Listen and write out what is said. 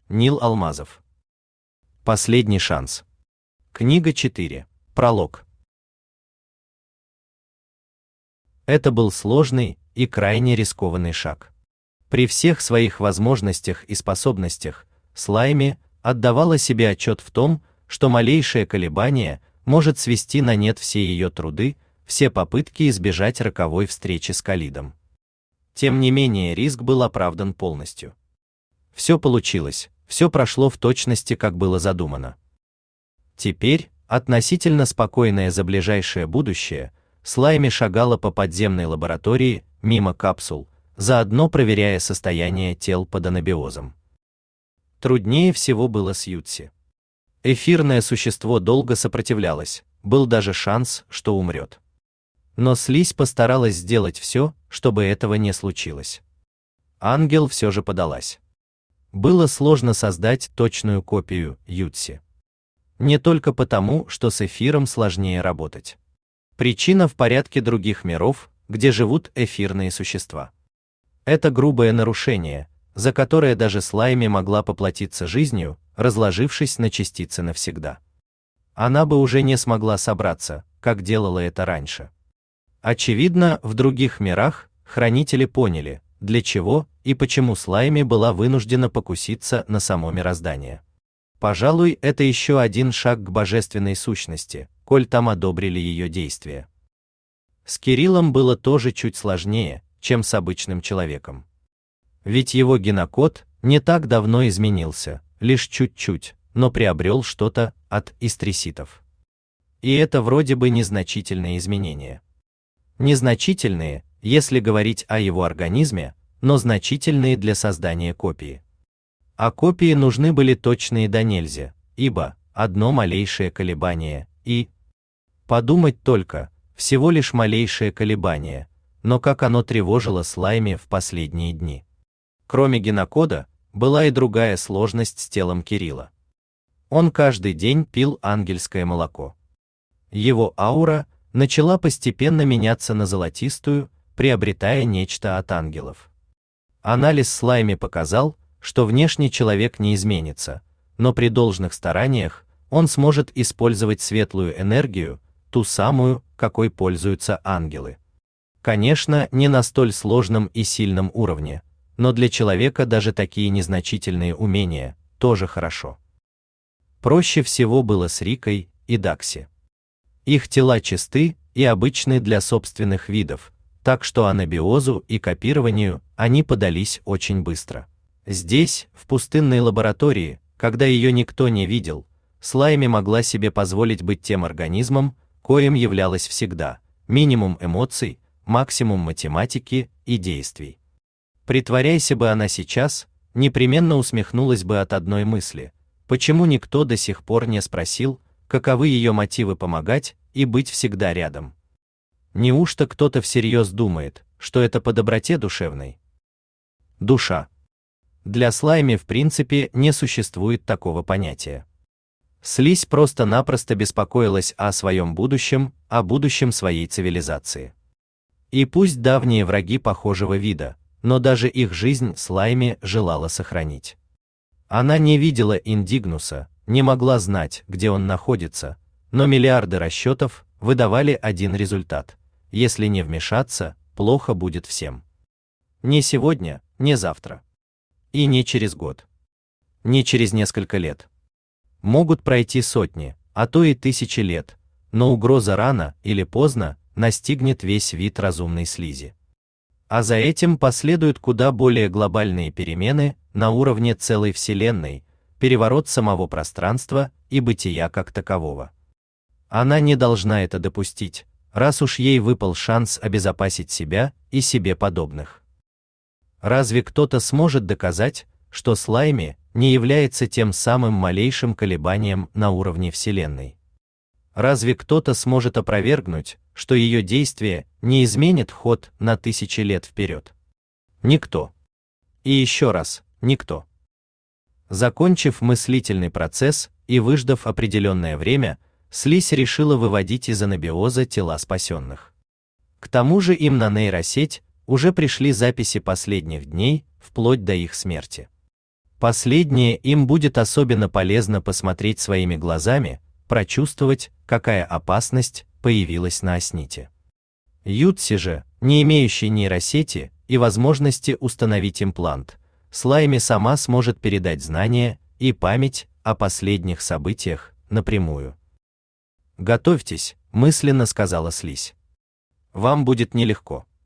Нил Алмазов. Последний шанс. Книга 4. Пролог. Это был сложный и крайне рискованный шаг. При всех своих возможностях и способностях Слайми отдавала себе отчет в том, что малейшее колебание может свести на нет все ее труды, все попытки избежать роковой встречи с Калидом. Тем не менее, риск был оправдан полностью. Все получилось, все прошло в точности, как было задумано. Теперь, относительно спокойная за ближайшее будущее, Слайми шагала по подземной лаборатории, мимо капсул, заодно проверяя состояние тел под анабиозом. Труднее всего было с Ютси. Эфирное существо долго сопротивлялось, был даже шанс, что умрет. Но слизь постаралась сделать все, чтобы этого не случилось. Ангел все же подалась. Было сложно создать точную копию Ютси. Не только потому, что с эфиром сложнее работать. Причина в порядке других миров, где живут эфирные существа. Это грубое нарушение, за которое даже Слайми могла поплатиться жизнью, разложившись на частицы навсегда. Она бы уже не смогла собраться, как делала это раньше. Очевидно, в других мирах хранители поняли, для чего и почему Слайми была вынуждена покуситься на само мироздание. Пожалуй, это еще один шаг к божественной сущности, коль там одобрили ее действия. С Кириллом было тоже чуть сложнее, чем с обычным человеком. Ведь его генокод не так давно изменился, лишь чуть-чуть, но приобрел что-то от истриситов. И это вроде бы незначительные изменения. Незначительные, если говорить о его организме, но значительные для создания копии. А копии нужны были точные до нельзя, ибо одно малейшее колебание и... Подумать только, всего лишь малейшее колебание, но как оно тревожило Слайми в последние дни. Кроме генокода, была и другая сложность с телом Кирилла. Он каждый день пил ангельское молоко. Его аура начала постепенно меняться на золотистую, приобретая нечто от ангелов. Анализ Слайми показал, что внешний человек не изменится, но при должных стараниях он сможет использовать светлую энергию, ту самую, какой пользуются ангелы. Конечно, не на столь сложном и сильном уровне, но для человека даже такие незначительные умения тоже хорошо. Проще всего было с Рикой и Дакси. Их тела чисты и обычны для собственных видов, так что анабиозу и копированию они подались очень быстро. Здесь, в пустынной лаборатории, когда ее никто не видел, Слайми могла себе позволить быть тем организмом, коим являлась всегда: минимум эмоций, максимум математики и действий. Притворяйся бы она сейчас, непременно усмехнулась бы от одной мысли: почему никто до сих пор не спросил, каковы ее мотивы помогать и быть всегда рядом? Неужто кто-то всерьез думает, что это по доброте душевной? Душа. Для Слайми в принципе не существует такого понятия. Слизь просто-напросто беспокоилась о своем будущем, о будущем своей цивилизации. И пусть давние враги похожего вида, но даже их жизнь Слайми желала сохранить. Она не видела Индигнуса, не могла знать, где он находится, но миллиарды расчетов выдавали один результат: если не вмешаться, плохо будет всем. Не сегодня, не завтра. И не через год. Не через несколько лет. Могут пройти сотни, а то и тысячи лет, но угроза рано или поздно настигнет весь вид разумной слизи. А за этим последуют куда более глобальные перемены на уровне целой Вселенной, переворот самого пространства и бытия как такового. Она не должна это допустить, раз уж ей выпал шанс обезопасить себя и себе подобных. Разве кто-то сможет доказать, что Слайми не является тем самым малейшим колебанием на уровне Вселенной? Разве кто-то сможет опровергнуть, что ее действия не изменят ход на тысячи лет вперед? Никто. И еще раз, никто. Закончив мыслительный процесс и выждав определенное время, слизь решила выводить из анабиоза тела спасенных. К тому же им на нейросеть уже пришли записи последних дней, вплоть до их смерти. Последнее им будет особенно полезно посмотреть своими глазами, прочувствовать, какая опасность появилась на осните. Ютси же, не имеющий нейросети и возможности установить имплант, Слайми сама сможет передать знания и память о последних событиях напрямую. «Готовьтесь», — мысленно сказала слизь. «Вам будет нелегко».